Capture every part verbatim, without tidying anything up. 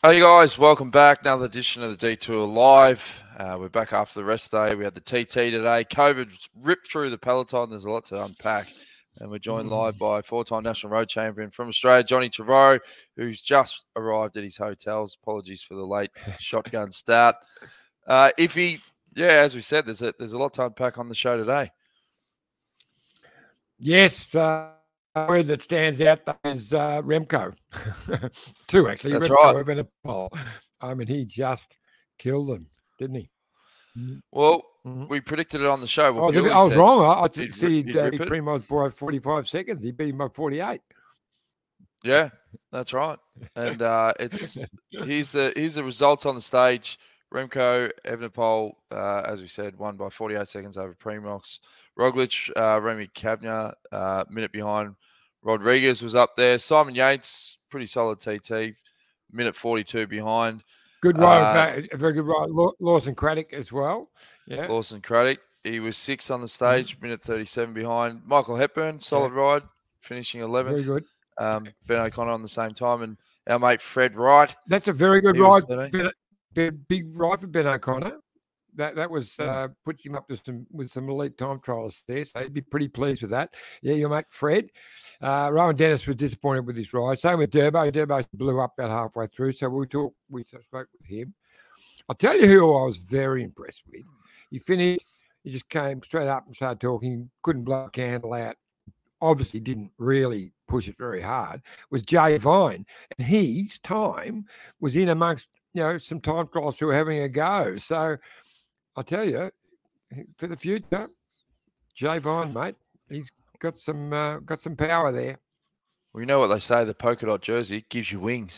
Hey guys, welcome back. Another edition of the Detour Live. Uh, we're back after the rest day. We had the T T today. COVID ripped through the peloton. There's a lot to unpack. And we're joined live by four-time national road champion from Australia, Johnny Trevorrow, who's just arrived at his hotels. Apologies for the late shotgun start. Uh, if he, yeah, as we said, there's a, there's a lot to unpack on the show today. Yes, uh, a word that stands out is uh, Remco. Two, actually. That's Remco right. Evenepoel. I mean, he just killed them, didn't he? Well, mm-hmm. we predicted it on the show. Well, I was, I was wrong. I, I he'd, see he'd, uh, Primoz by forty-five seconds. He beat him by forty-eight. Yeah, that's right. And uh, it's here's the here's the results on the stage. Remco Evenepoel, uh, as we said, won by forty-eight seconds over Primoz. Roglic, uh, Remy Cabna, uh, minute behind. Rodriguez was up there. Simon Yates, pretty solid T T, minute forty-two behind. Good ride, uh, very good ride. Lawson Craddock as well. Yeah, Lawson Craddock, he was sixth on the stage, mm-hmm. minute thirty-seven behind. Michael Hepburn, solid yeah. ride, finishing eleventh. Very good. Um, Ben O'Connor on the same time, and our mate Fred Wright. That's a very good ride. Ben, big ride for Ben O'Connor. That that was uh, puts him up to some with some elite time trials there, so he'd be pretty pleased with that. Yeah, your mate Fred. Uh, Rowan Dennis was disappointed with his ride. Same with Durbo. Durbo blew up about halfway through, so we talked. We spoke with him. I'll tell you who I was very impressed with. He finished. He just came straight up and started talking. Couldn't blow a candle out. Obviously, didn't really push it very hard. Was Jay Vine, and his time was in amongst you know some time trials who were having a go. So. I'll tell you, for the future, Jay Vine, mate, he's got some uh, got some power there. Well, you know what they say, the polka dot jersey gives you wings.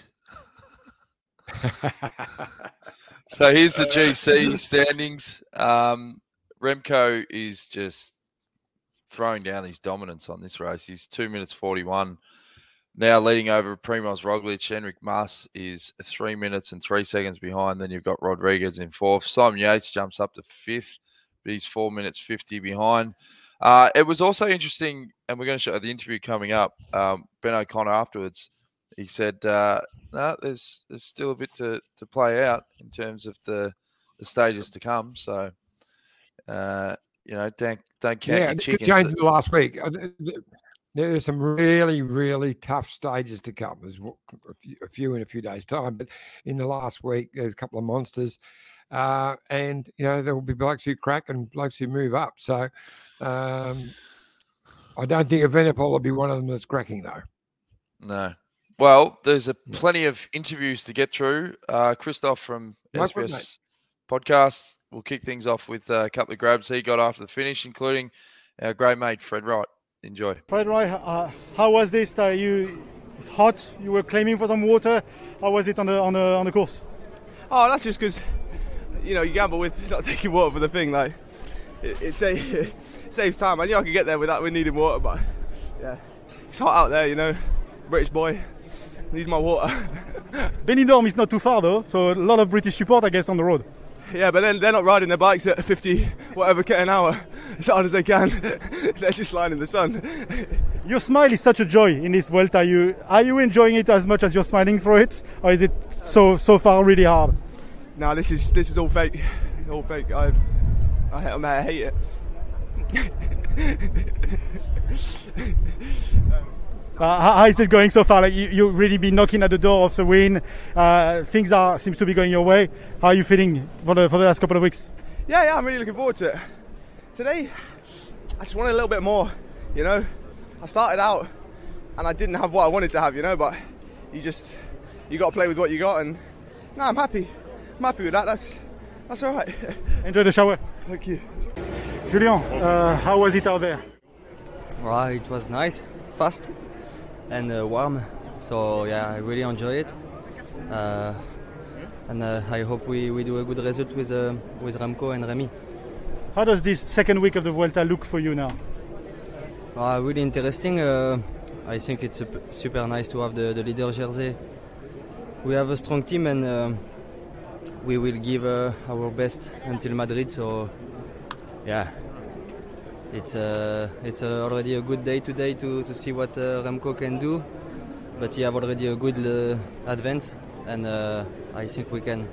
So here's the G C standings. Um, Remco is just throwing down his dominance on this race. He's two minutes forty-one. Now leading over Primoz Roglic. Enric Mas is three minutes and three seconds behind. Then you've got Rodriguez in fourth. Simon Yates jumps up to fifth, but he's four minutes fifty behind. Uh, it was also interesting, and we're going to show the interview coming up. Um, Ben O'Connor afterwards, he said, uh, "No, there's there's still a bit to, to play out in terms of the the stages to come." So, uh, you know, don't don't count yeah, your chickens. Yeah, changed last week. There's some really, really tough stages to come. There's a few, a few in a few days' time, but in the last week, there's a couple of monsters. Uh, and, you know, there will be blokes who crack and blokes who move up. So um, I don't think Evenepoel will be one of them that's cracking, though. No. Well, there's a plenty of interviews to get through. Uh, Christoph from no S B S Podcast will kick things off with a couple of grabs he got after the finish, including our great mate, Fred Wright. Enjoy. Fred Wright, uh, how was this? Uh, you, it's hot. You were claiming for some water. How was it on the on the on the course? Oh, that's just because you know you gamble with not taking water for the thing. Like it, it, save, it saves time. I knew I could get there without we needing water, but yeah, it's hot out there. You know, British boy, need my water. Benidorm is not too far though, so a lot of British support, I guess, on the road. Yeah, but then they're not riding their bikes at fifty whatever k an hour as hard as they can. They're just lying in the sun. Your smile is such a joy in this Vuelta. Are you are you enjoying it as much as you're smiling through it, or is it so so far really hard? No, this is this is all fake, all fake. I I, I hate it. Uh, how is it going so far? Like you, you've really been knocking at the door of the win. Uh, things are seems to be going your way. How are you feeling for the for the last couple of weeks? Yeah, yeah, I'm really looking forward to it. Today, I just wanted a little bit more. You know, I started out and I didn't have what I wanted to have. You know, but you just you got to play with what you got, and no, I'm happy. I'm happy with that. That's that's all right. Enjoy the shower. Thank you, Julien. Uh, how was it out there? Well, it was nice, fast. And uh, warm, so yeah, I really enjoy it, uh, and uh, I hope we, we do a good result with uh, with Remco and Remy. How does this second week of the Vuelta look for you now? Uh, really interesting. Uh, I think it's super nice to have the, the leader jersey. We have a strong team, and uh, we will give uh, our best until Madrid. So yeah. It's uh, it's uh, already a good day today to, to see what uh, Remco can do, but he have already a good uh, advance, and uh, I think we can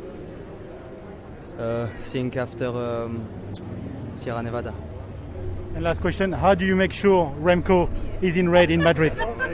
uh, think after um, Sierra Nevada. And last question, how do you make sure Remco is in red in Madrid?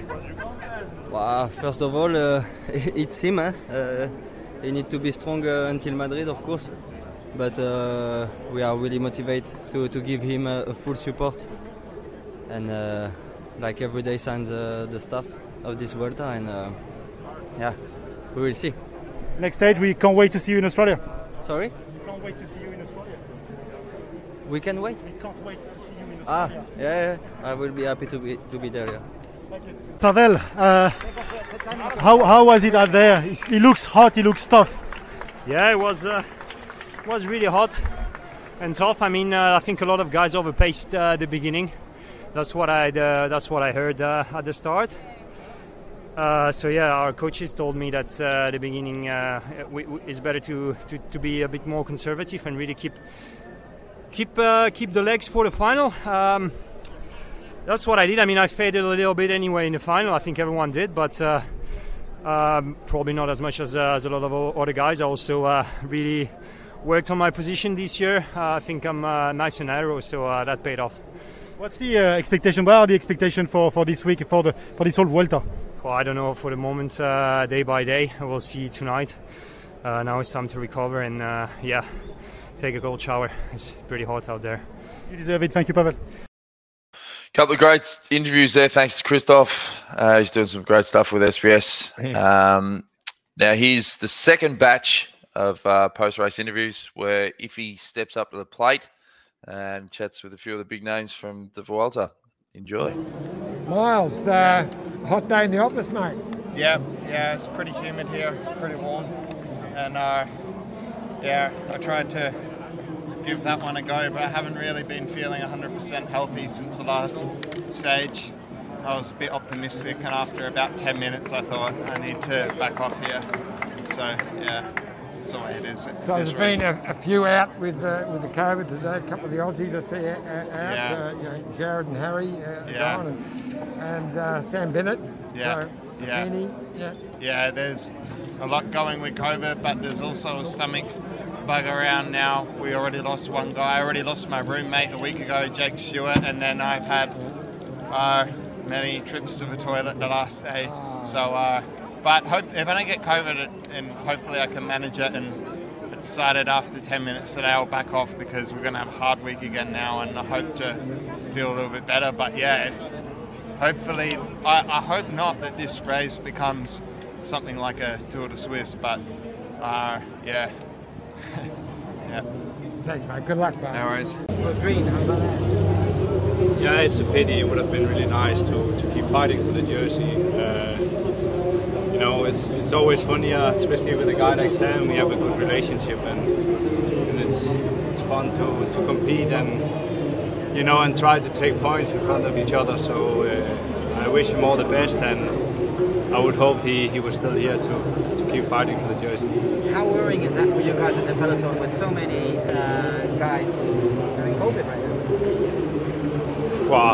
Well, first of all, uh, it's him. Eh? Uh, he needs to be strong uh, until Madrid, of course. But uh, we are really motivated to, to give him a, a full support. And uh, like every day since uh, the start of this Vuelta. And uh, yeah, we will see. Next stage, we can't wait to see you in Australia. Sorry? We can't wait to see you in Australia. We can wait? We can't wait to see you in Australia. Ah, yeah, yeah. I will be happy to be, to be there, yeah. Pavel, uh, how how was it out there? It looks hot. It looks tough. Yeah, it was uh, was really hot and tough. I mean, uh, I think a lot of guys overpaced uh, the beginning. That's what I uh, that's what I heard uh, at the start. Uh, so yeah, our coaches told me that uh, the beginning uh, we, we, it's better to, to, to be a bit more conservative and really keep keep uh, keep the legs for the final. Um, That's what I did. I mean, I faded a little bit anyway in the final. I think everyone did, but uh, um, probably not as much as, uh, as a lot of other guys. I also uh, really worked on my position this year. Uh, I think I'm uh, nice and narrow, so uh, that paid off. What's the uh, expectation? What are the expectations for, for this week, for the for this whole Vuelta? Well, I don't know for the moment, uh, day by day. We'll see tonight. Uh, now it's time to recover and uh, yeah, take a cold shower. It's pretty hot out there. You deserve it. Thank you, Pavel. Couple of great interviews there. Thanks to Christoph. Uh, he's doing some great stuff with S B S. Um, now, here's the second batch of uh, post-race interviews where Iffy steps up to the plate and chats with a few of the big names from the Vuelta. Enjoy. Miles, uh, hot day in the office, mate. Yeah, yeah, it's pretty humid here, pretty warm. And uh, yeah, I tried to give that one a go, but I haven't really been feeling one hundred percent healthy since the last stage. I was a bit optimistic, and after about ten minutes I thought I need to back off here. So yeah, that's the way it is. So there's been a, a few out with uh, with the COVID today, a couple of the Aussies I see out, yeah. uh, you know, Jared and Harry uh, yeah. gone, and, and uh, Sam Bennett. Yeah, so, yeah. Kenny, yeah. Yeah, there's a lot going with COVID, but there's also a stomach bug around now. We already lost one guy. I already lost my roommate a week ago, Jake Stewart, and then I've had uh, many trips to the toilet the last day. So, uh, but hope, if I don't get COVID, and hopefully I can manage it. And I decided after ten minutes today I'll back off because we're going to have a hard week again now, and I hope to feel a little bit better. But yeah, it's hopefully, I, I hope not that this race becomes something like a Tour de Suisse, but uh, yeah. Yeah. Thanks, mate. Good luck, mate. No worries. Green, how about that? Yeah, it's a pity. It would have been really nice to, to keep fighting for the jersey. Uh, you know, it's it's always fun here, especially with a guy like Sam. We have a good relationship, and, and it's it's fun to, to compete and you know and try to take points in front of each other. So uh, I wish him all the best, and I would hope he, he was still here to, to keep fighting for the jersey. How worrying is that for you guys in the peloton with so many uh, guys having COVID right now? Wow,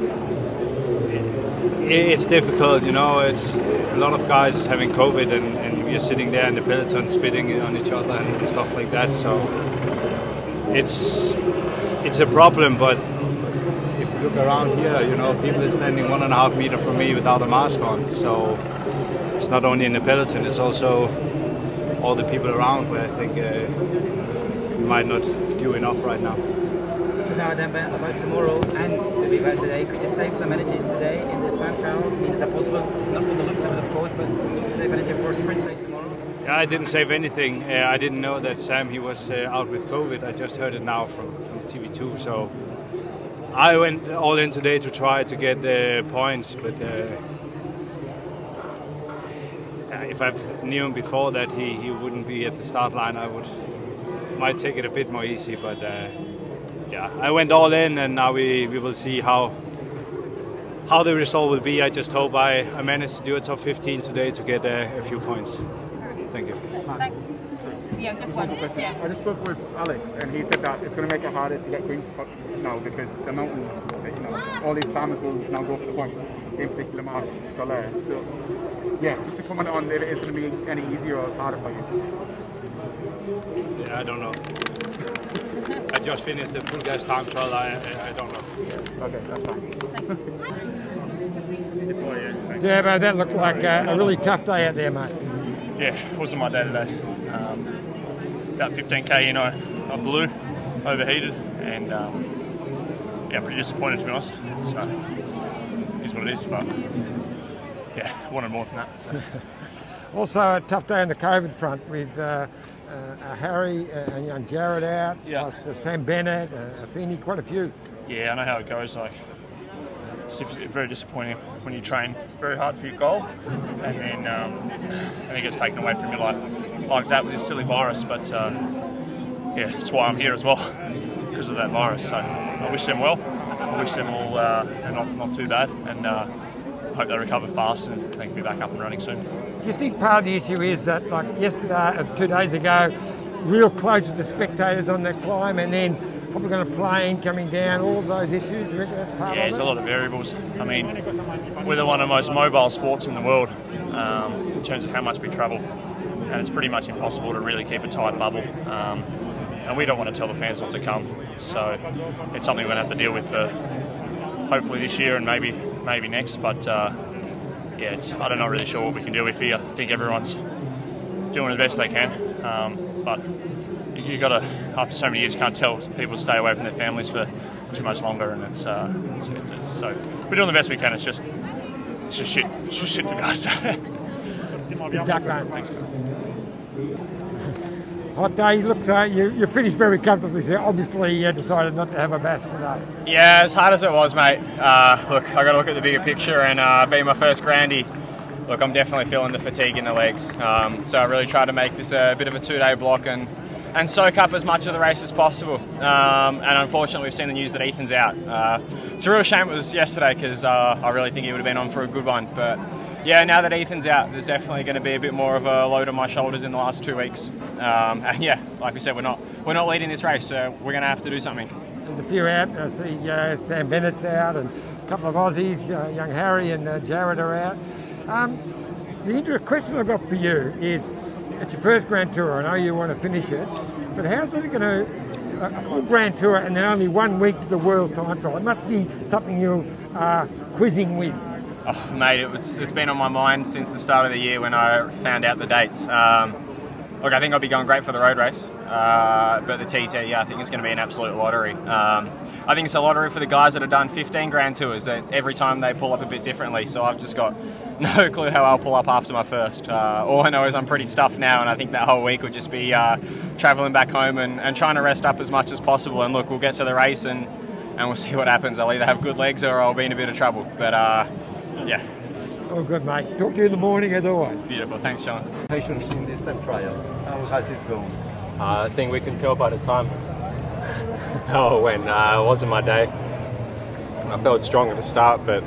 it, it's difficult, you know. It's a lot of guys is having COVID, and, and we're sitting there in the peloton spitting on each other and stuff like that. So it's it's a problem, but if you look around here, you know, people are standing one and a half meter from me without a mask on. So it's not only in the peloton, it's also all the people around where I think uh, we might not do enough right now. So now then about tomorrow and the big race today, could you save some energy today in this time trial? I mean, is that possible? Not for the looks of it, of course, but save energy for a sprint stage tomorrow? Yeah, I didn't save anything. Uh, I didn't know that Sam, he was uh, out with COVID. I just heard it now from, from T V two, so I went all in today to try to get uh, points, but uh, if I knew him before that he, he wouldn't be at the start line, I would might take it a bit more easy. But uh, yeah, I went all in, and now we, we will see how how the result will be. I just hope I, I managed to do a top fifteen today to get uh, a few points. Thank you. Thank you. Yeah, just one. question. Yeah. I just spoke with Alex, and he said that it's going to make it harder to get green now because the mountain, you know, all these climbers will now go for the points, in particular Marc Soler. So, yeah, just to comment on if it is going to be any easier or harder for you. Yeah, I don't know. I just finished the full gas time trial. I, I, I don't know. Okay, that's fine. Yeah, but that looked like a, a really tough day out there, mate. Yeah, it wasn't my day today. Um, about fifteen K in, I, I blew, overheated, and um, yeah, pretty disappointed to be honest. So, it is what it is, but yeah, I wanted more than that. So. Also a tough day on the COVID front with uh, uh, Harry and young Jared out, yeah. plus uh, Sam Bennett, uh, Affini, quite a few. Yeah, I know how it goes. Like, it's very disappointing when you train very hard for your goal, and then um, and it gets taken away from you like like that with this silly virus. But uh, yeah, that's why I'm here as well, because of that virus. So I wish them well. I wish them all uh, not not too bad, and uh, hope they recover fast and they can be back up and running soon. Do you think part of the issue is that, like yesterday, uh, two days ago, real close to the spectators on that climb, and then probably going to plane coming down, all of those issues? You reckon that's part yeah, of there's it? a lot of variables. I mean, we're one of the most mobile sports in the world um, in terms of how much we travel, and it's pretty much impossible to really keep a tight bubble. Um, and we don't want to tell the fans not to come, so it's something we're going to have to deal with for hopefully this year and maybe maybe next. But uh, yeah, it's, I'm not really sure what we can do with here. I think everyone's doing the best they can, um, but you got to, after so many years, you can't tell people to stay away from their families for too much longer, and it's, uh, it's, it's, it's so we're doing the best we can. It's just it's just shit, it's just shit for guys. Thanks. Hot day. Look, uh, you you finished very comfortably. So obviously, you decided not to have a bash today. Yeah, as hard as it was, mate. Uh, look, I got to look at the bigger picture, and uh, being my first Grandy, look, I'm definitely feeling the fatigue in the legs. Um, so I really tried to make this a bit of a two-day block and. and soak up as much of the race as possible. Um, and unfortunately, we've seen the news that Ethan's out. Uh, it's a real shame it was yesterday because uh, I really think he would have been on for a good one. But yeah, now that Ethan's out, there's definitely going to be a bit more of a load on my shoulders in the last two weeks. Um, and yeah, like we said, we're not we're not leading this race, so we're going to have to do something. There's a few out. I see uh, Sam Bennett's out, and a couple of Aussies, uh, young Harry and uh, Jared are out. Um, the interesting question I've got for you is, it's your first Grand Tour. I know you want to finish it, but how's it going to, a full Grand Tour and then only one week to the World's Time Trial? It must be something you are quizzing with. Oh, mate, it was, it's been on my mind since the start of the year when I found out the dates. Um, look, I think I'll be going great for the road race, uh, but the T T, yeah, I think it's going to be an absolute lottery. Um, I think it's a lottery for the guys that have done fifteen Grand Tours. That every time they pull up a bit differently, so I've just got no clue how I'll pull up after my first. Uh, all I know is I'm pretty stuffed now, and I think that whole week will just be uh, travelling back home and, and trying to rest up as much as possible. And look, we'll get to the race and, and we'll see what happens. I'll either have good legs or I'll be in a bit of trouble. But uh, yeah. Oh, good, mate. Talk to you in the morning as always. Beautiful. Thanks, Sean. Patience in this time trial. How has it gone? Uh, I think we can tell by the time how it went. Uh, it wasn't my day. I felt strong at the start, but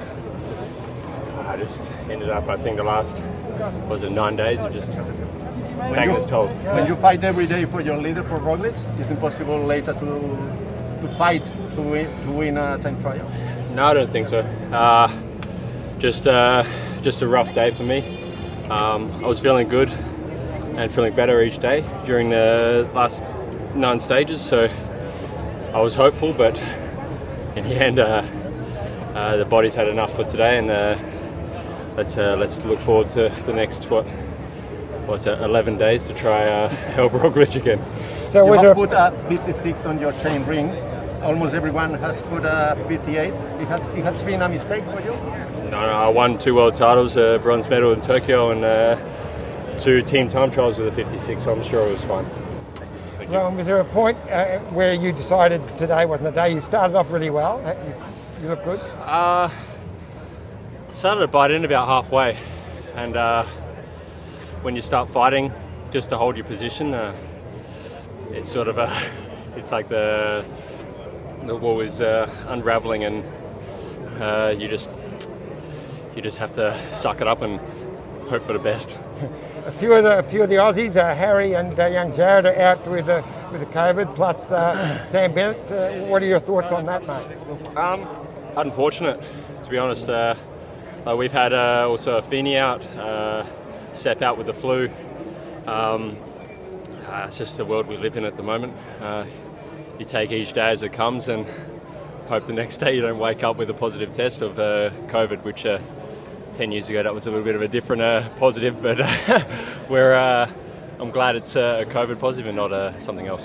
I just ended up, I think the last, was it nine days of just taking its toll. When you fight every day for your leader for Roglic, it's impossible later to to fight to win, to win a time trial? No, I don't think so. Uh, just, uh, just a rough day for me. Um, I was feeling good and feeling better each day during the last nine stages, so I was hopeful, but in the end uh, uh, the body's had enough for today, and uh, let's uh, let's look forward to the next what what's it, eleven days to try uh, help Roglic again. So you have put a fifty-six on your chain ring. Almost everyone has put a fifty-eight. It has, it has been a mistake for you? No, no, I won two world titles, a uh, bronze medal in Tokyo, and uh, two team time trials with a fifty-six, so I'm sure it was fine. Well, was there a point uh, where you decided today wasn't the day? You started off really well. You, you look good. Uh, started to bite in about halfway, and uh, when you start fighting just to hold your position, uh, it's sort of a, it's like the the wall is uh, unraveling, and uh, you just you just have to suck it up and hope for the best. A few of the a few of the Aussies, uh, Harry and uh, young Jared, are out with the with the COVID. Plus uh, Sam Bennett. Uh, what are your thoughts on that, mate? Um, unfortunate, to be honest. Uh, uh, we've had uh, also Feeney out, uh, Sepp out with the flu. Um, uh, it's just the world we live in at the moment. Uh, you take each day as it comes and hope the next day you don't wake up with a positive test of uh, COVID, which uh, ten years ago that was a little bit of a different uh, positive, but uh, we're, uh, I'm glad it's uh, a COVID positive and not uh, something else.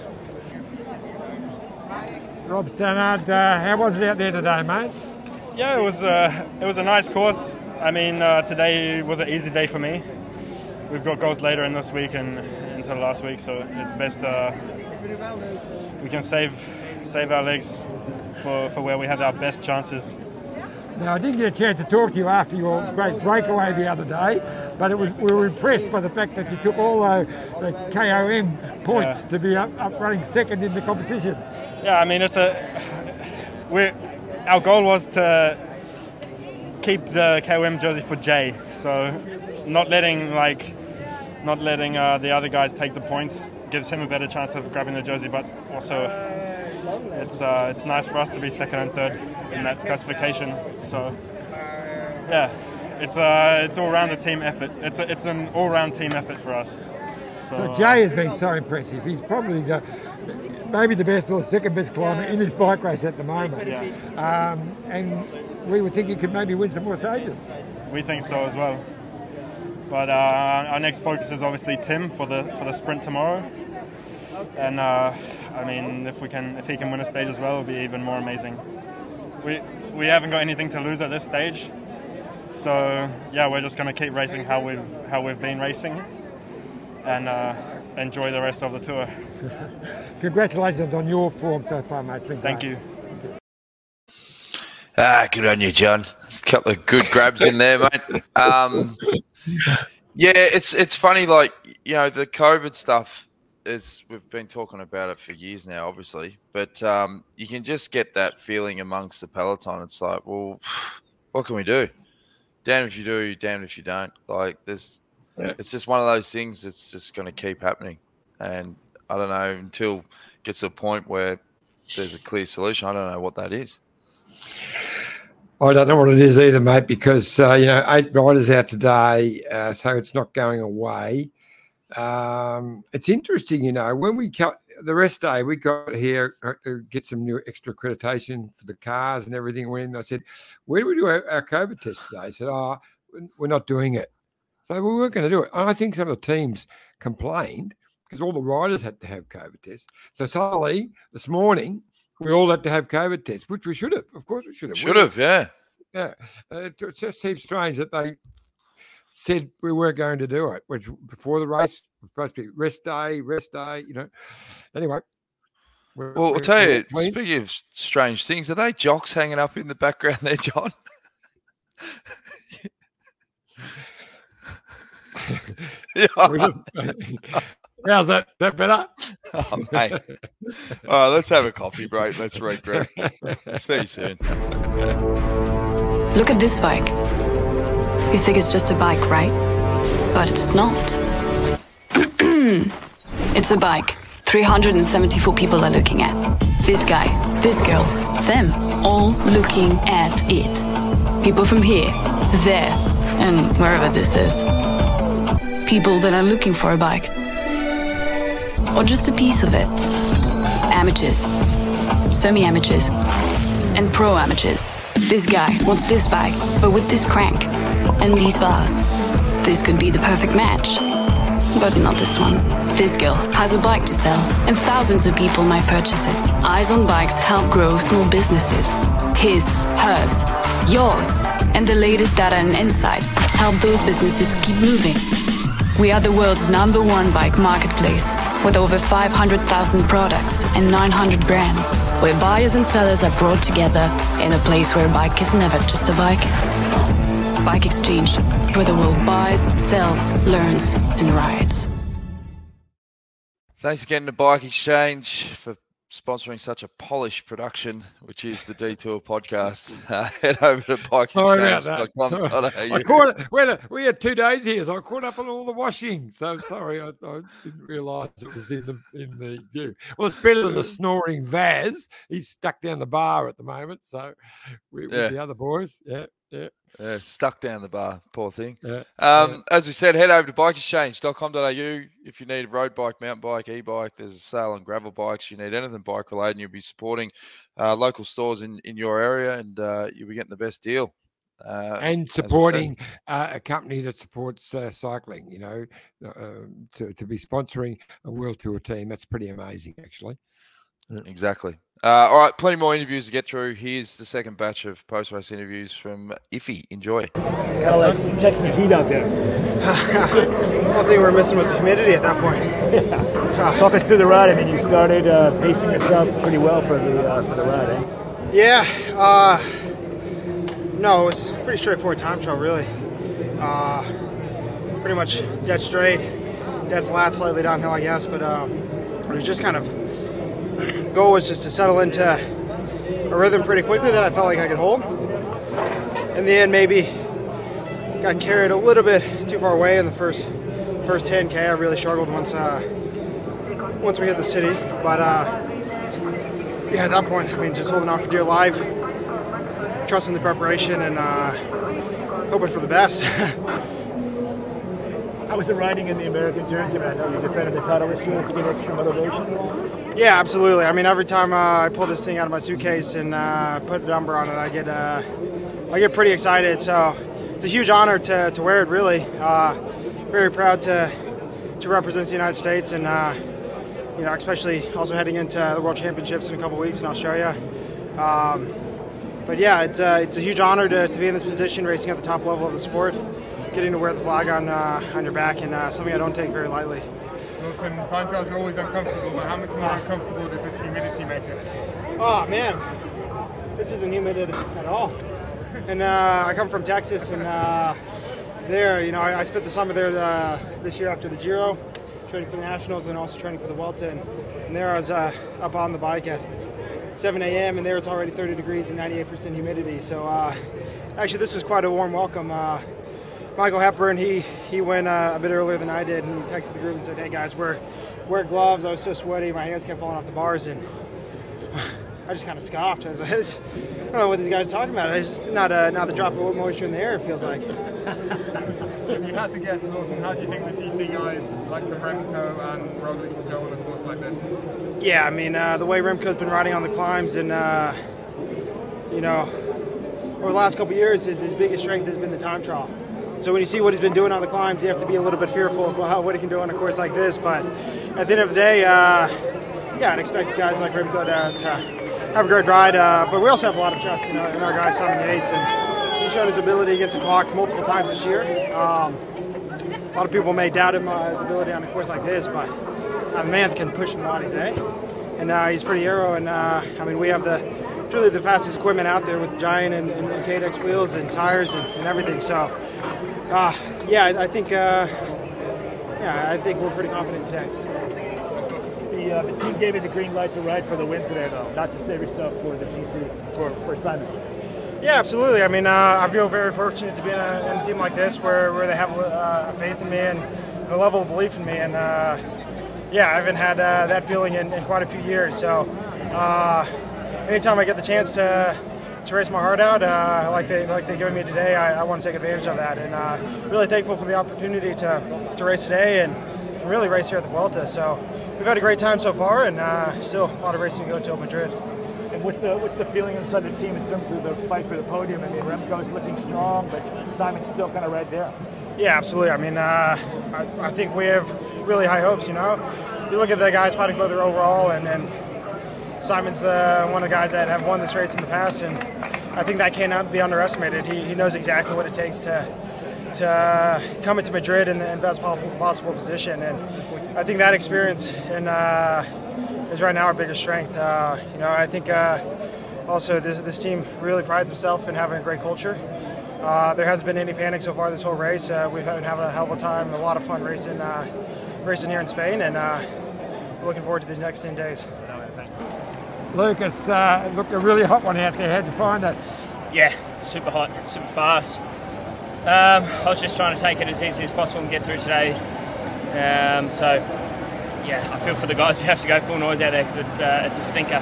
Rob Stannard, uh, how was it out there today, mate? Yeah, it was uh, it was a nice course. I mean, uh, today was an easy day for me. We've got goals later in this week and into last week, so it's best uh, we can save save our legs for, for where we have our best chances. Now, I didn't get a chance to talk to you after your great breakaway the other day, but it was we were impressed by the fact that you took all the, the K O M points Yeah. to be up, up running second in the competition. Yeah, I mean, it's a we our goal was to keep the K O M jersey for Jay, so not letting like not letting uh, the other guys take the points gives him a better chance of grabbing the jersey, but also it's uh, it's nice for us to be second and third in that classification. So yeah, it's uh it's all round a team effort. It's a, it's an all round team effort for us. So, So Jay has been so impressive. He's probably the, maybe the best or second best climber in this bike race at the moment. Yeah. Um, and we would think he could maybe win some more stages. We think so as well. But uh, our next focus is obviously Tim for the for the sprint tomorrow. And uh, I mean, if we can, if he can win a stage as well, it'll be even more amazing. We we haven't got anything to lose at this stage, so yeah, we're just going to keep racing how we've how we've been racing, and uh, enjoy the rest of the tour. Congratulations on your form so far, mate. It's been Thank great. you. Ah, good on you, John. A couple of good grabs in there, mate. Um, yeah, it's it's funny, like, you know, the COVID stuff is, we've been talking about it for years now, obviously, but um, you can just get that feeling amongst the peloton. It's like, well, what can we do? Damn if you do, damn if you don't. Like, there's, Yeah. it's just one of those things that's just going to keep happening. And I don't know, until it gets to a point where there's a clear solution, I don't know what that is. I don't know what it is either, mate, because, uh, you know, eight riders out today, uh, so it's not going away. Um, it's interesting, you know, when we cut the rest day, we got here to get some new extra accreditation for the cars and everything. When I said, where do we do our, our COVID test today? I said, oh, we're not doing it. So we weren't going to do it. And I think some of the teams complained because all the riders had to have COVID tests. So suddenly, this morning, we all had to have COVID tests, which we should have. Of course we should have. Should have, yeah. Yeah. Uh, it it just seems strange that they said we were going to do it, which before the race was supposed to be rest day, rest day, you know. Anyway. we're- Well, I'll we're- tell we're you, clean. speaking of strange things, are they jocks hanging up in the background there, John? Yeah. We just- How's that? That better? Oh, mate. All right, let's have a coffee break. Let's regroup. See you soon. Look at this bike. You think it's just a bike, right? But it's not. It's a bike. three hundred seventy-four people are looking at. This guy, this girl, them, all looking at it. People from here, there, and wherever this is. People that are looking for a bike. Or just a piece of it. Amateurs, semi-amateurs, and pro-amateurs. This guy wants this bike, but with this crank and these bars. This could be the perfect match. But not this one. This girl has a bike to sell, and thousands of people might purchase it. Eyes on Bikes help grow small businesses. His, hers, yours, and the latest data and insights help those businesses keep moving. We are the world's number one bike marketplace, with over five hundred thousand products and nine hundred brands, where buyers and sellers are brought together in a place where a bike is never just a bike. Bike Exchange, where the world buys, sells, learns, and rides. Thanks again to Bike Exchange for sponsoring such a polished production, which is the Detour podcast. Uh, head over to bike Sorry exchange about dot that. com dot a u. Sorry. I caught, well, we had two days here, so I caught up on all the washing. So sorry, I, I didn't realise it was in the in the view. Well, it's better than the snoring Vaz. He's stuck down the bar at the moment. So we, Yeah. with the other boys, yeah, yeah. Yeah, stuck down the bar, poor thing. Yeah, um, yeah. As we said, head over to bike exchange dot com dot a u if you need a road bike, mountain bike, e-bike. There's a sale on gravel bikes. You need anything bike related, and you'll be supporting uh, local stores in, in your area, and uh, you'll be getting the best deal. Uh, And as we supporting said. uh, a company that supports uh, cycling, you know, uh, to, to be sponsoring a World Tour team, that's pretty amazing, actually. Exactly. Uh, all right, plenty more interviews to get through. Here's the second batch of post-race interviews from Iffy. Enjoy. Kind of like Texas heat out there. The only thing we're missing was the humidity at that point. Yeah. Talk us through the ride. I mean, you started uh, pacing yourself pretty well for the uh, for the ride, eh? Yeah. Uh, no, it was a pretty straightforward time trial, really. Uh, pretty much dead straight, dead flat, slightly downhill, I guess. But uh, it was just kind of goal was just to settle into a rhythm pretty quickly that I felt like I could hold. In the end, maybe got carried a little bit too far away in the first first ten K. I really struggled once uh, once we hit the city. But uh, yeah, at that point, I mean, just holding on for dear life, trusting the preparation, and uh, hoping for the best. How was the riding in the American jersey, man? I know you defended the title this year. Does it give extra motivation? Yeah, absolutely. I mean, every time uh, I pull this thing out of my suitcase and uh, put a number on it, I get uh, I get pretty excited. So it's a huge honor to, to wear it, really. Uh, very proud to to represent the United States, and uh, you know, especially also heading into the World Championships in a couple weeks in Australia. Um, but yeah, it's uh, it's a huge honor to, to be in this position, racing at the top level of the sport, getting to wear the flag on uh, on your back, and uh, something I don't take very lightly. Listen, time trials are always uncomfortable, but how much more uncomfortable does this humidity make it? Oh man, this isn't humid at all. And uh, I come from Texas, and uh, there, you know, I, I spent the summer there uh, this year after the Giro, training for the Nationals and also training for the Vuelta. And, and there I was uh, up on the bike at seven a m and there it's already thirty degrees and ninety-eight percent humidity. So uh, actually, this is quite a warm welcome. Uh, Michael Hepburn, he he went uh, a bit earlier than I did, and he texted the group and said, "Hey guys, wear wear gloves." I was so sweaty, my hands kept falling off the bars, and I just kind of scoffed. I was like, I don't know what these guys are talking about. It's just not a not the drop of moisture in the air, it feels like. If you had to guess, Lawson, how do you think the G C guys like to Remco and Roglic will go on a course like this? Yeah, I mean, uh, the way Remco's been riding on the climbs, and uh, you know, over the last couple of years, his, his biggest strength has been the time trial. So when you see what he's been doing on the climbs, you have to be a little bit fearful of how, what he can do on a course like this. But at the end of the day, uh, yeah, I'd expect guys like Remco to uh, have a great ride. Uh, but we also have a lot of trust in our, in our guy, Simon Yates. And he's shown his ability against the clock multiple times this year. Um, a lot of people may doubt him, uh, his ability on a course like this, but uh, the man can push in bodies, eh? And uh, he's pretty aero. And uh, I mean, we have the truly the fastest equipment out there with Giant and, and, and K D X wheels and tires and, and everything. So. Uh, yeah, I think uh, yeah, I think we're pretty confident today. The, uh, the team gave you the green light to ride for the win today, though, not to save yourself for the G C, for, for Simon. Yeah, absolutely. I mean, uh, I feel very fortunate to be in a, in a team like this where, where they have uh, faith in me and a level of belief in me. And uh, yeah, I haven't had uh, that feeling in, in quite a few years. So uh, anytime I get the chance to to race my heart out uh, like they like they gave me today, I, I want to take advantage of that, and uh, really thankful for the opportunity to, to race today and really race here at the Vuelta. So we've had a great time so far, and uh, still a lot of racing to go till Madrid. And what's the what's the feeling inside the team in terms of the fight for the podium? I mean, Remco's looking strong, but Simon's still kind of right there. Yeah, absolutely. I mean, uh, I, I think we have really high hopes. You know, you look at the guys fighting for their overall, and. and Simon's the, one of the guys that have won this race in the past, and I think that cannot be underestimated. He, he knows exactly what it takes to to come into Madrid in the in best possible position, and I think that experience and uh, is right now our biggest strength. Uh, you know, I think uh, also this this team really prides itself in having a great culture. Uh, there hasn't been any panic so far this whole race. Uh, we've been having a hell of a time, a lot of fun racing racing here in Spain, and uh, looking forward to these next ten days. Lucas, uh, looked a really hot one out there. How'd you find it? Yeah, super hot, super fast. Um, I was just trying to take it as easy as possible and get through today. Um, so, yeah, I feel for the guys who have to go full noise out there because it's, uh, it's a stinker.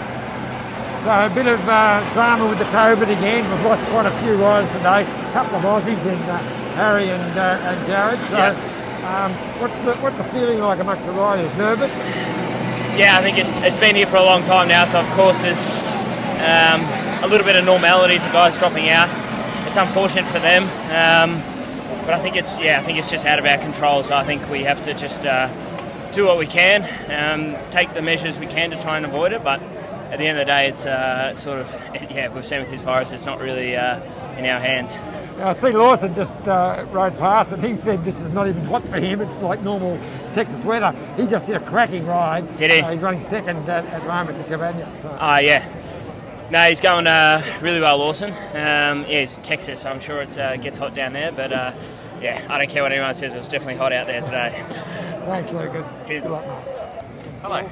So a bit of uh, drama with the COVID again. We've lost quite a few riders today. A couple of Aussies in uh, Harry and, uh, and Jared. So yeah. um, what's, the, what's the feeling like amongst the riders? Nervous? Yeah, I think it's, it's been here for a long time now, so of course there's um, a little bit of normality to guys dropping out. It's unfortunate for them, um, but I think it's yeah, I think it's just out of our control. So I think we have to just uh, do what we can, um, take the measures we can to try and avoid it. But at the end of the day, it's uh, sort of yeah, we've seen with this virus, it's not really uh, in our hands. I see Lawson just uh, rode past and he said this is not even hot for him, it's like normal Texas weather. He just did a cracking ride. Did he? Uh, he's running second at, at the moment at Cavagna. So. Ah, uh, yeah. No, he's going uh, really well, Lawson. Um, yeah, it's Texas, so I'm sure it uh, gets hot down there, but uh, yeah, I don't care what anyone says, it was definitely hot out there today. Thanks, Lucas. Good luck, mate. Hello.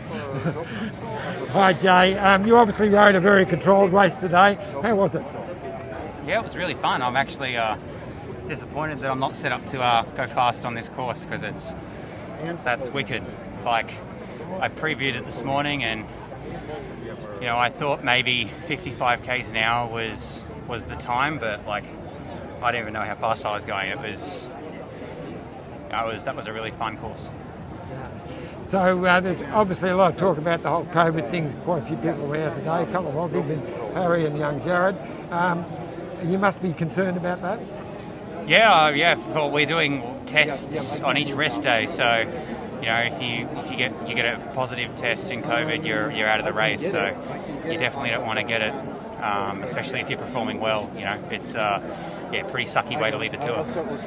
Hi, Jay. Um, you obviously rode a very controlled race today. How was it? Yeah, it was really fun. I'm actually uh, disappointed that I'm not set up to uh, go fast on this course because it's that's wicked. Like, I previewed it this morning, and you know, I thought maybe fifty-five k's an hour was was the time, but like, I didn't even know how fast I was going. It was, I was that was a really fun course. So uh, there's obviously a lot of talk about the whole COVID thing. Quite a few people were out today, a couple of Aussies, and Harry and young Jared. Um, you must be concerned about that. Yeah, uh, yeah. Well, we're doing tests on each rest day, so you know, if you if you get you get a positive test in COVID, you're you're out of the race. So you definitely don't want to get it, um, especially if you're performing well. You know, it's uh, yeah, pretty sucky way to lead the tour.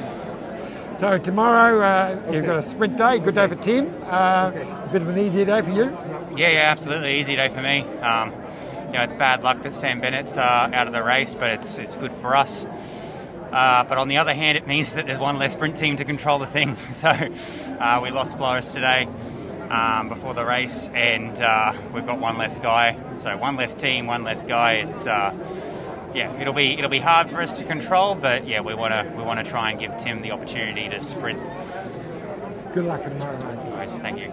So tomorrow uh, you've got a sprint day, good day for Tim. Uh, a bit of an easier day for you. Yeah, yeah, absolutely easy day for me. Um, you know, it's bad luck that Sam Bennett's uh, out of the race, but it's it's good for us. Uh, but on the other hand, it means that there's one less sprint team to control the thing. So uh, we lost Flores today um, before the race, and uh, we've got one less guy. So one less team, one less guy. It's uh, yeah, it'll be it'll be hard for us to control, but yeah, we want to we want to try and give Tim the opportunity to sprint. Good luck for tomorrow, mate. Nice, thank you.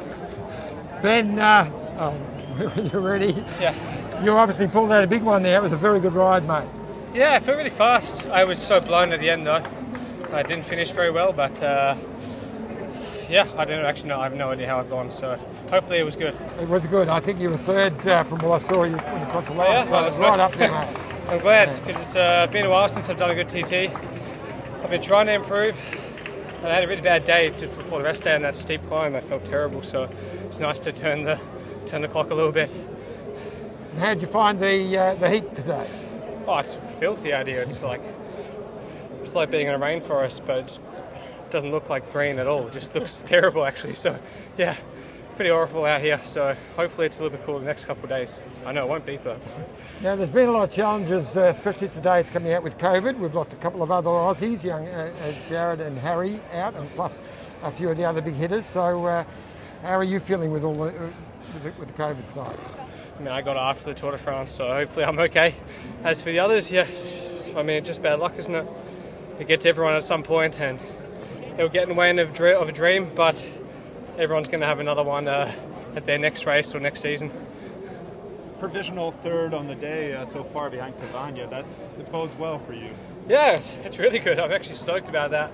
Ben, uh, oh, you ready? Yeah. You obviously pulled out a big one there. It was a very good ride, mate. Yeah, I felt really fast. I was so blown at the end though. I didn't finish very well, but uh, yeah, I don't actually know. I have no idea how I've gone. So hopefully it was good. It was good. I think you were third uh, from what I saw you when you crossed the line. Yeah, so it was right up there, mate. I'm glad because it's uh, been a while since I've done a good T T. I've been trying to improve, and I had a really bad day just before the rest day on that steep climb. I felt terrible, so it's nice to turn the turn the clock a little bit. And how'd you find the uh, the heat today? Oh, it's filthy out here. It's like it's like being in a rainforest, but it doesn't look like green at all. It just looks terrible, actually. So, yeah, pretty horrible out here. So hopefully it's a little bit cool the next couple of days. I know it won't be, but now there's been a lot of challenges, uh, especially today. It's coming out with COVID. We've lost a couple of other Aussies, young uh, uh, Jared and Harry, out, and plus a few of the other big hitters. So, uh, how are you feeling with all the, uh, with, the with the COVID side? I mean, I got after the Tour de France, so hopefully I'm okay. As for the others, yeah, I mean, it's just bad luck, isn't it? It gets everyone at some point, and it'll get in the way of, of a dream, but everyone's going to have another one uh, at their next race or next season. Provisional third on the day uh, so far behind Cavagna. That's it bodes well for you. Yeah, it's, it's really good. I'm actually stoked about that.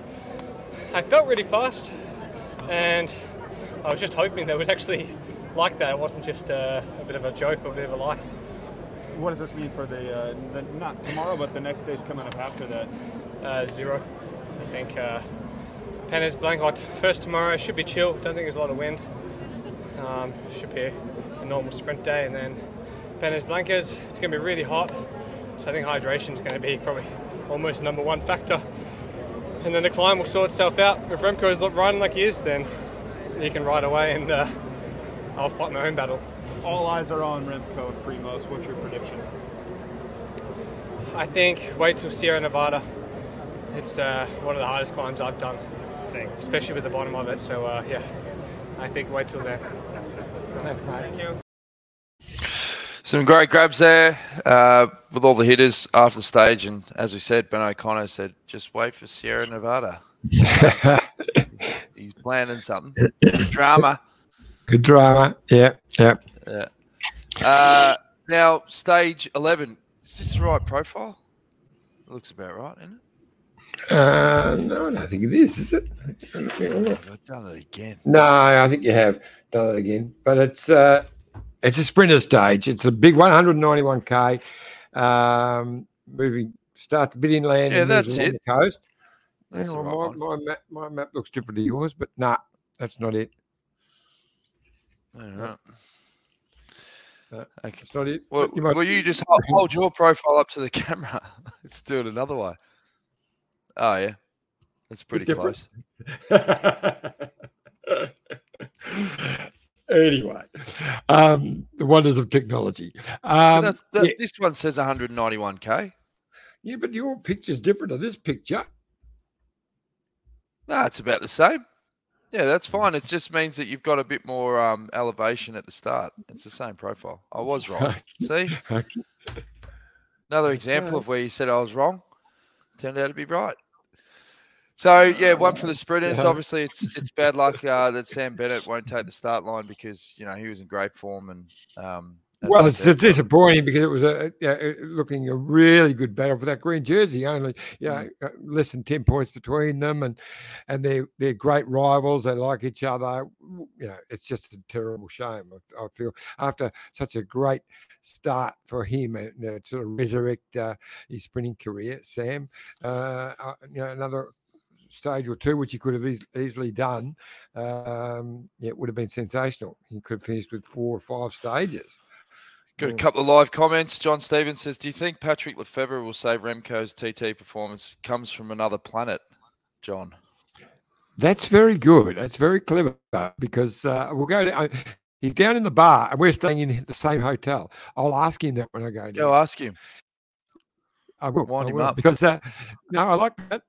I felt really fast, and I was just hoping that it was actually like that. It wasn't just uh, a bit of a joke or a bit of a lie. What does this mean for the, uh, the not tomorrow, but the next days coming up after that? Uh, zero. I think uh, Peñas Blancas first tomorrow should be chill. Don't think there's a lot of wind. Um, should be a normal sprint day, and then Peñas Blancas, it's going to be really hot. So I think hydration is going to be probably almost number one factor. And then the climb will sort itself out. If Remco is riding like he is, then he can ride away, and uh, I'll fight my own battle. All eyes are on Remco and Primoz. What's your prediction? I think wait till Sierra Nevada. It's uh, one of the hardest climbs I've done, Thanks. especially with the bottom of it. So uh, yeah, I think wait till then. Thanks, mate. Thank you. Some great grabs there uh, with all the hitters after the stage. And as we said, Ben O'Connor said, just wait for Sierra Nevada. He's planning something. Good drama. Good drama. Yeah, yeah. Yeah. Uh, now, stage eleven. Is this the right profile? It looks about right, isn't it? Uh, no, I don't think it is, is it? I've done it again. No, I think you have done it again. But it's uh, it's a sprinter stage. It's a big one ninety-one K. Um, moving starts a bit inland. Yeah, and that's moves along it. The coast. That's Yeah, the well, right my, one. my, map, my map looks different to yours, but nah, that's not it. All right. No, Okay. that's not it. Well, But you might- will you just hold, hold your profile up to the camera? Let's do it another way. Oh, yeah. That's pretty different. close. Anyway, um, the wonders of technology. But Um, that's, that, yeah. This one says one ninety-one K. yeah, but your picture's different to this picture. No, it's about the same. Yeah, that's fine. It just means that you've got a bit more um, elevation at the start. It's the same profile. I was wrong. See? Another example of where you said I was wrong. Turned out to be right. So, yeah, one for the sprinters. Yeah. Obviously, it's it's bad luck uh, that Sam Bennett won't take the start line because, you know, he was in great form. and um, as Well, we it's said, disappointing because it was a, yeah, it- looking a really good battle for that green jersey. Only, you know, uh, less than ten points between them, and and they're they're great rivals. They like each other. You know, it's just a terrible shame. I, I feel after such a great start for him and uh, to resurrect uh, his sprinting career, Sam. Uh, uh, you know, another stage or two, which he could have eas- easily done. Um, yeah, it would have been sensational. He could have finished with four or five stages. Got a couple of live comments. John Stevens says, do you think Patrick Lefevre will say Remco's T T performance comes from another planet, John? That's very good. That's very clever because uh, we'll go to, uh, he's down in the bar and we're staying in the same hotel. I'll ask him that when I go down. Go ask him. I will. Wind I him will, up. Because, uh, no, I like that.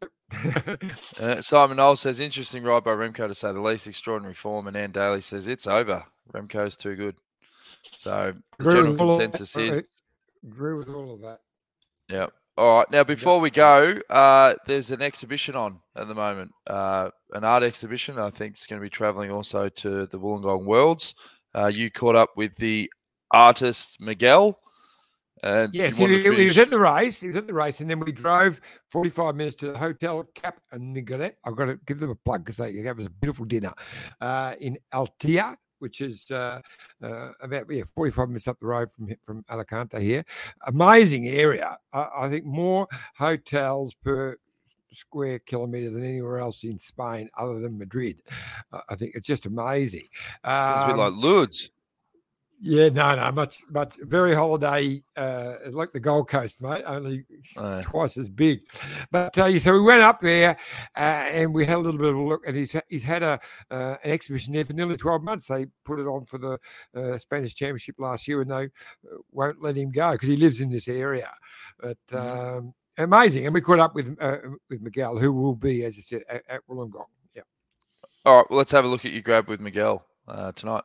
Uh, Simon Knowles says, interesting ride by Remco to say the least, extraordinary form. And Ann Daly says, it's over. Remco's too good. So the Agree general with all of consensus that. is, Agree with all of that. yeah. All right. Now, before we go, uh, there's an exhibition on at the moment, uh, an art exhibition. I think it's going to be traveling also to the Wollongong Worlds. Uh, you caught up with the artist Miguel. And you Yes, he, wanted to he was finish- at the race. He was at the race, and then we drove forty-five minutes to the Hotel Cap and Nicolet. I've got to give them a plug because they gave us a beautiful dinner uh, in Altea, which is uh, uh, about yeah forty-five minutes up the road from from Alicante here. Amazing area. I, I think more hotels per square kilometre than anywhere else in Spain other than Madrid. Uh, I think it's just amazing. Sounds a bit Um, like Lourdes. yeah, no, no, much, much, very holiday, uh, like the Gold Coast, mate, only Oh, yeah. twice as big. But uh, so we went up there uh, and we had a little bit of a look, and he's he's had a uh, an exhibition there for nearly twelve months. They put it on for the uh, Spanish Championship last year, and they uh, won't let him go because he lives in this area. But um, amazing, and we caught up with uh, with Miguel, who will be, as I said, at, at Wollongong. Yeah. All right. Well, let's have a look at your grab with Miguel uh, tonight.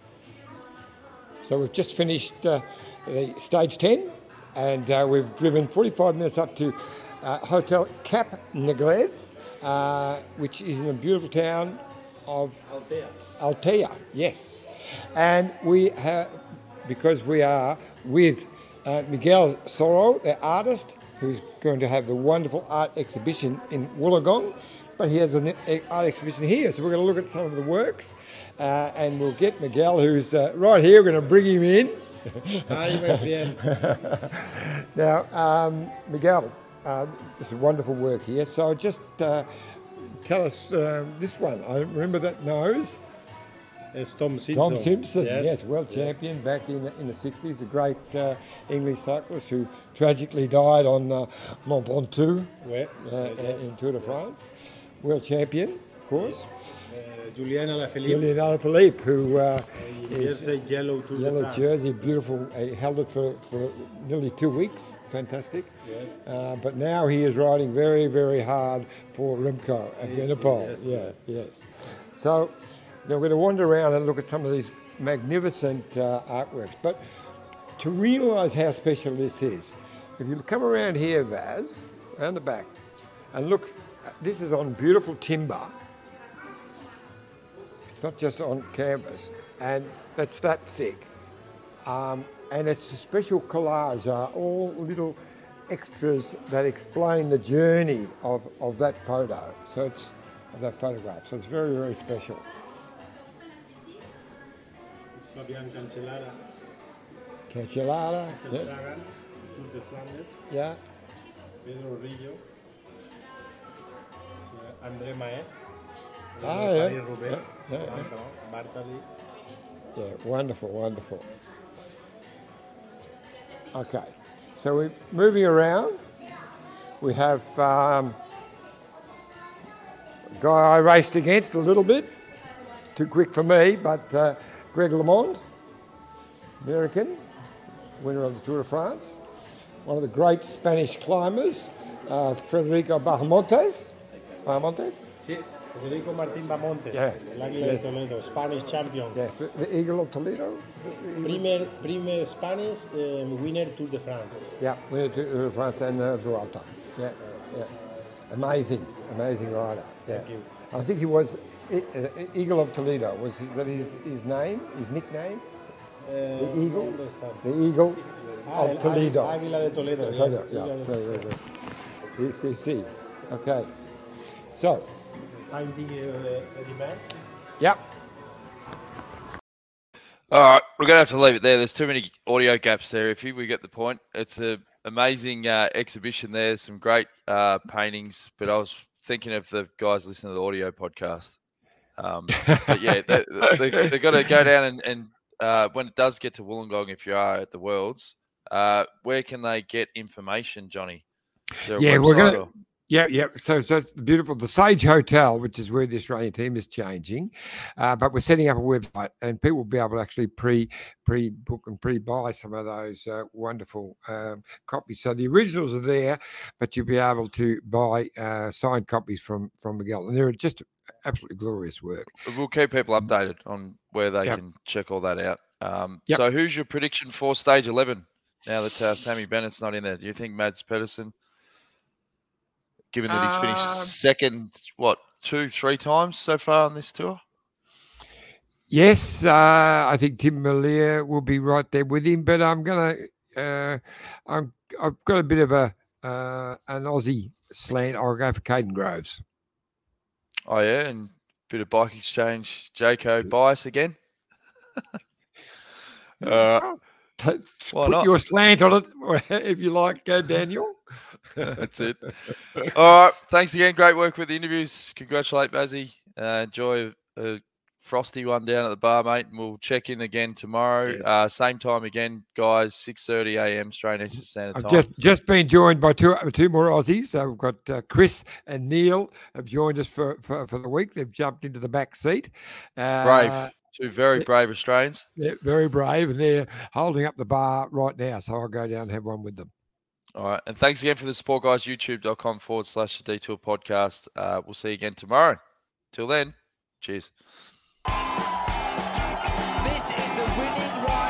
So we've just finished uh, the stage ten, and uh, we've driven forty-five minutes up to uh, Hotel Cap Negret, uh, which is in the beautiful town of Altea. Altea, yes. And we have, because we are with uh, Miguel Soro, the artist, who's going to have the wonderful art exhibition in Wollongong. But he has an art exhibition here, so we're going to look at some of the works, uh, and we'll get Miguel, who's uh, right here. We're going to bring him in. Hi, my friend. Now, um, Miguel, uh, it's a wonderful work here. So just uh, tell us uh, this one. I remember that nose. It's Tom Simpson. Tom Simpson, yes, Yes, world yes. champion back in the, in the sixties, a great uh, English cyclist who tragically died on uh, Mont Ventoux Ouais, uh, yes. in Tour de France. World champion, of course. Uh, Julian Alaphilippe. Julian Alaphilippe, who uh, is Jersey yellow Tour de yellow France. jersey, beautiful. He held it for, for nearly two weeks. Fantastic. Yes. Uh, but now he is riding very, very hard for Remco at Yes, Benepol. yes. Yeah, yes. So now we're going to wander around and look at some of these magnificent uh, artworks. But to realise how special this is, if you come around here, Vaz, around the back, and look, this is on beautiful timber. It's not just on canvas, and that's that thick. Um, and it's a special collage, are all little extras that explain the journey of, of that photo. So it's of that photograph. So it's very, very special. It's Fabian Cancellara. Cancellara. Peter Yeah. Sagan, Tour de Flanders. Yeah. Pedro Rillo. It's, uh, André Maet. Ah, yeah. Paris-Roubaix. Yeah, yeah, yeah. Bartali. Yeah, wonderful, wonderful. Okay, so we're moving around. We have um, a guy I raced against a little bit, too quick for me, but uh, Greg LeMond, American, winner of the Tour de France, one of the great Spanish climbers, uh, Federico Bahamontes. Bahamontes? Sí, Federico Martín Bahamontes. Yeah. El Águila Yes. de Toledo, Spanish champion. Yeah, the Eagle of Toledo. Premier, premier Spanish um, winner Tour de France. Yeah, winner to Tour de France and uh, Vuelta. Yeah, yeah. Amazing, amazing rider. Yeah. Thank you. I think he was E- uh, Eagle of Toledo. Was that his, his name, his nickname? Uh, the Eagle? ¿dónde está? The Eagle Ah, of el Toledo. Águila de Toledo, yes. Toledo, yeah. Águila de Very, very Toledo. good. Yes, yes, yes. Okay. So, Finding uh, Eddie Merckx. yep. All right, we're going to have to leave it there. There's too many audio gaps there, if we get the point. It's an amazing uh, exhibition there, some great uh, paintings, but I was thinking of the guys listening to the audio podcast. Um, but yeah, they, they, they've got to go down and, and uh, when it does get to Wollongong, if you are at the Worlds, uh, where can they get information, Johnny? Is there a Yeah, we're website going to. or- Yeah, yeah. So, so it's beautiful. The Sage Hotel, which is where the Australian team is changing, uh, but we're setting up a website, and people will be able to actually pre pre book and pre buy some of those uh, wonderful um, copies. So the originals are there, but you'll be able to buy uh, signed copies from from Miguel, and they're just absolutely glorious work. We'll keep people updated on where they Yep. can check all that out. Um, Yep. So, who's your prediction for stage eleven now that uh, Sammy Bennett's not in there? Do you think Mads Pedersen, given that he's finished Um, second, what, two, three times so far on this tour? Yes, uh, I think Tim Malia will be right there with him, but I'm gonna, uh, I'm, I've got a bit of a uh, an Aussie slant. I'll go for Caden Groves. Oh, yeah, and bit of bike exchange, Jayco bias again. uh, T- why Put not? your slant on it, if you like, uh, Daniel. That's it. All right. Thanks again. Great work with the interviews. Congratulate Bazzy. Uh, enjoy a frosty one down at the bar, mate. And we'll check in again tomorrow. Yes. Uh, same time again, guys. six thirty a.m. Australian Eastern Standard I've Time. just just been joined by two two more Aussies. So we've got uh, Chris and Neil have joined us for, for, for the week. They've jumped into the back seat. Uh, Brave. Two very they- brave Australians. They're very brave, and they're holding up the bar right now. So I'll go down and have one with them. All right. And thanks again for the support, guys. YouTube.com forward slash the Detour podcast. Uh, we'll see you again tomorrow. Till then, cheers. This is the winning ride.